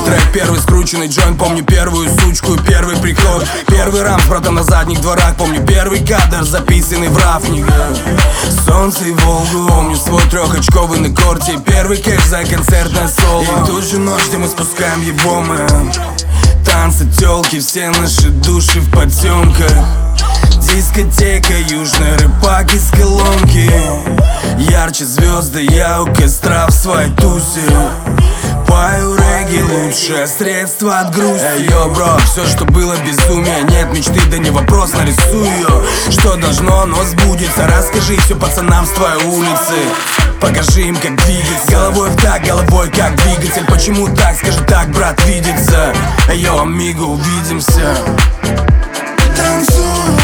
трек, первый скрученный джойнт. Помню первую сучку, первый приход, первый рам с братом на задних дворах. Помню первый кадр, записанный в рафник. Солнце и Волгу, помню свой трехочковый на корте. Первый кэш за концертное соло. И ту же ночь, где мы спускаем его, мы танцы, тёлки, все наши души в потемках. Дискотека, южный рыбак из колонки. Ярче звезды, я у костра в своей тусе. Пою регги, лучшее средство от грусти. Йо, бро, все, что было безумие. Нет мечты, да не вопрос, нарисую ее. Что должно, но сбудется. Расскажи все пацанам с твоей улицы. Покажи им, как двигаться. Головой в так, головой как двигатель. Почему так? Скажи так, брат, видится. Йо, амиго, увидимся. Танцуй.